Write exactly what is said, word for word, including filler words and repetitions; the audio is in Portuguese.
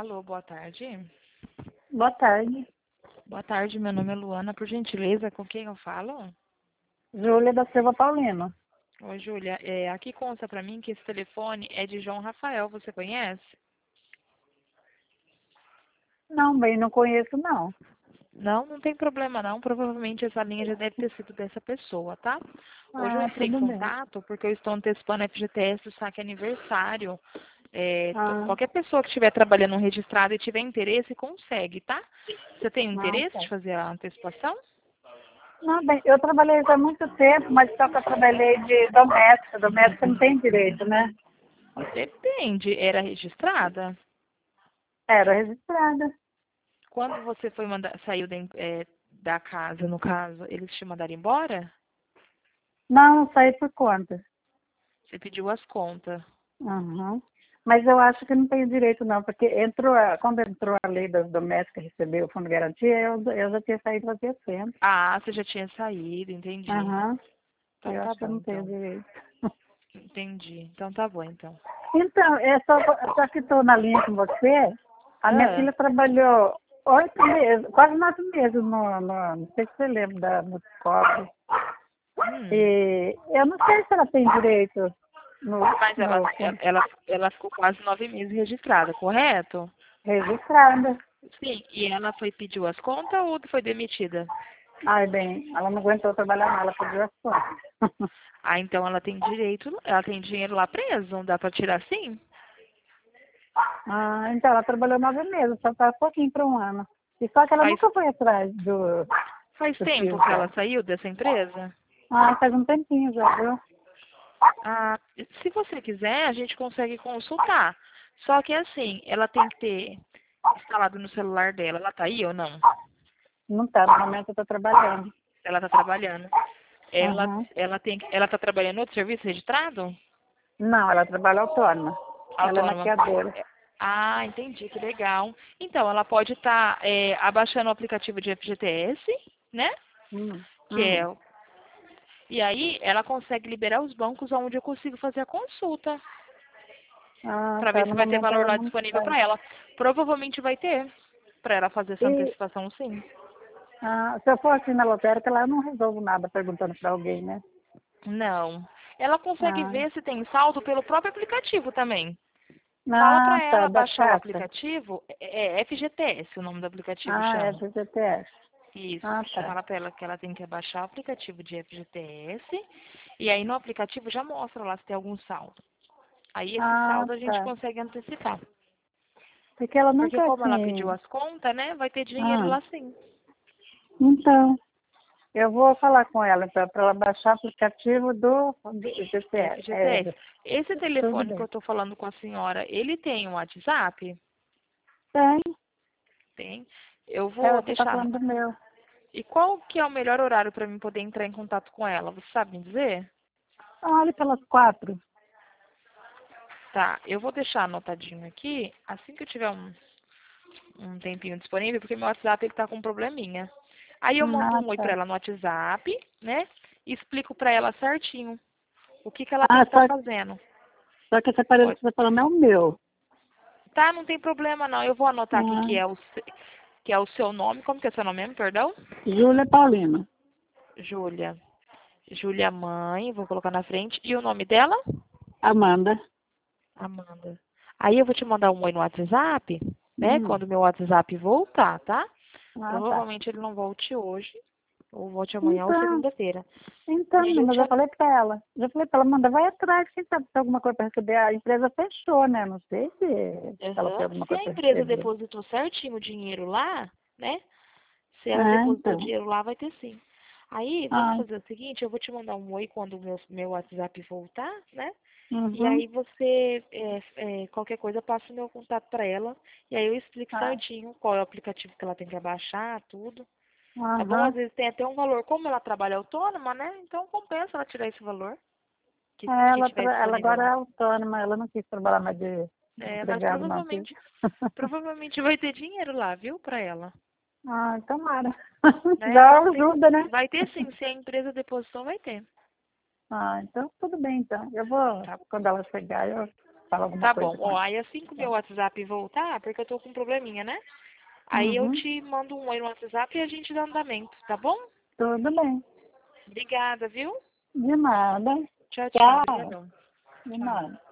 Alô, boa tarde. Boa tarde. Boa tarde, meu nome é Luana. Por gentileza, com quem eu falo? Júlia da Silva Paulino. Oi, Júlia. É, aqui consta pra mim que esse telefone é de João Rafael. Você conhece? Não, bem, não conheço, não. Não, não tem problema não. Provavelmente essa linha já deve ter sido dessa pessoa, tá? Hoje eu Ah, entrei em tudo bem. contato porque eu estou antecipando a F G T S do saque aniversário. É, to- Ah, qualquer pessoa que estiver trabalhando registrado e tiver interesse, consegue, tá? Você tem não, interesse tá. de fazer a antecipação? Não, bem, eu trabalhei já há muito tempo, mas só que eu trabalhei de doméstica. Doméstica não tem direito, né? Depende. Era registrada? Era registrada. Quando você foi mandar, saiu da, em- é, da casa, no caso, eles te mandaram embora? Não, eu saí por conta. Você pediu as contas. Uhum. Mas eu acho que não tenho direito, não, porque entrou a, quando entrou a lei das domésticas receber o fundo de garantia, eu, eu já tinha saído fazia tempo. Ah, você já tinha saído, entendi. Uhum. Então Eu tá acho que eu bom, não tenho então. direito. Entendi. Então tá bom, então. Então, é só, só que estou na linha com você. A minha Ah, filha trabalhou oito meses, quase nove meses no, no não sei se você lembra da Muscope. hum. E eu não sei se ela tem direito no, Mas ela, no ela, ela ela ficou quase nove meses registrada, correto? registrada. Sim. E ela foi pediu as contas ou foi demitida? Ai, bem, ela não aguentou trabalhar mais, ela pediu as contas. Ah, então ela tem direito, ela tem dinheiro lá preso, não dá pra tirar sim? Ah, então ela trabalhou nove meses, só faz pouquinho para um ano. E só que ela Faz, nunca foi atrás do, faz do tempo filho que ela dela. saiu dessa empresa? Ah, faz um tempinho já, viu? Ah, se você quiser, a gente consegue consultar. Só que assim, ela tem que ter instalado no celular dela. Ela tá aí ou não? Não tá, no momento eu tô trabalhando. Ela tá trabalhando. Ela, Uhum. ela tem, ela tá trabalhando em outro serviço registrado? Não, ela trabalha autônoma. Ela é Autônoma. maquiadora. Ah, entendi, que legal. Então, ela pode estar abaixando o aplicativo de F G T S, né? Hum, Que é. hum. o- E aí, ela consegue liberar os bancos onde eu consigo fazer a consulta. Ah, Para tá. ver se No vai ter momento valor ela lá não disponível faz. para ela. Provavelmente vai ter, para ela fazer essa E antecipação, sim. ah, se eu for assim na lotérica, lá eu não resolvo nada perguntando para alguém, né? Não. Ela consegue Ah, ver se tem saldo pelo próprio aplicativo também. Fala ah para tá. ela Da baixar o caixa. aplicativo, é é F G T S o nome do aplicativo Ah, é chama. do G T S. Isso. Ah, tá. Fala para ela que ela tem que baixar o aplicativo de F G T S e aí no aplicativo já mostra lá se tem algum saldo. Aí esse Ah, saldo a gente tá. consegue antecipar. Porque ela Porque nunca como ela pediu assim. as contas, né, vai ter dinheiro Ah, lá sim. então, eu vou falar com ela então, para ela baixar o aplicativo do, do G T S. É, F G T S. Esse tudo telefone que eu bem. estou falando com a senhora, ele tem um WhatsApp? Tem. Tem. Eu É, vou você está deixar. falando do meu. E qual que é o melhor horário para mim poder entrar em contato com ela? Você sabe me dizer? Olhe pelas quatro. Tá, eu vou deixar anotadinho aqui, assim que eu tiver um, um tempinho disponível, porque meu WhatsApp ele tá com um probleminha. Aí eu mando Ah, um oi pra tá. ela no WhatsApp, né? E explico pra ela certinho o que que ela tem Ah, que estar só, fazendo. só que esse aparelho Pode. que você está falando é o meu. Tá, não tem problema não. Eu vou anotar aqui Ah, que é o se- que é o seu nome. Como que é seu nome mesmo, perdão? Júlia Paulino. Júlia. Júlia mãe, vou colocar na frente. E o nome dela? Amanda. Amanda. Aí eu vou te mandar um oi no WhatsApp, né? Hum. Quando o meu WhatsApp voltar, tá? Ah, tá. Provavelmente ele não volte hoje, ou volte amanhã ou Então, segunda-feira. então, E aí eu menina, eu te... já falei pra ela. Já falei pra ela, Amanda, vai atrás, quem sabe se tem alguma coisa para receber. A empresa fechou, né? Não sei se ela tem Aham. alguma Se coisa a para empresa receber. depositou certinho o dinheiro lá, né? Se ela Ah, depositou o então. dinheiro lá, vai ter sim. Aí, vamos Ah, fazer o seguinte, eu vou te mandar um oi quando o meu, meu WhatsApp voltar, né? E uhum. aí você, é, é, qualquer coisa, passa o meu contato para ela. E aí eu explico Ah, certinho qual é o aplicativo que ela tem que abaixar, tudo. Tá bom? Às aham. vezes tem até um valor. Como ela trabalha autônoma, né? Então compensa ela tirar esse valor que, É, que Ela, tiver tra- ela disponível agora lá. é autônoma, ela não quis trabalhar mais de, de É, mas empregado, não, viu? provavelmente, provavelmente vai ter dinheiro lá, viu, pra ela. Ah, tomara. Né? Já Não tem. ajuda, né? Vai ter sim, se a empresa depositou, vai ter. Ah, então tudo bem, então. Eu vou, Tá, quando ela chegar, eu, Fala alguma Tá coisa bom. com Ó, ele. aí assim que o meu WhatsApp voltar, porque eu tô com um probleminha, né? Aí eu Uhum. te mando um oi no WhatsApp e a gente dá andamento, tá bom? Tudo bem. Obrigada, viu? De nada. Tchau, tchau. Tchau. Obrigadão. De Tchau. nada.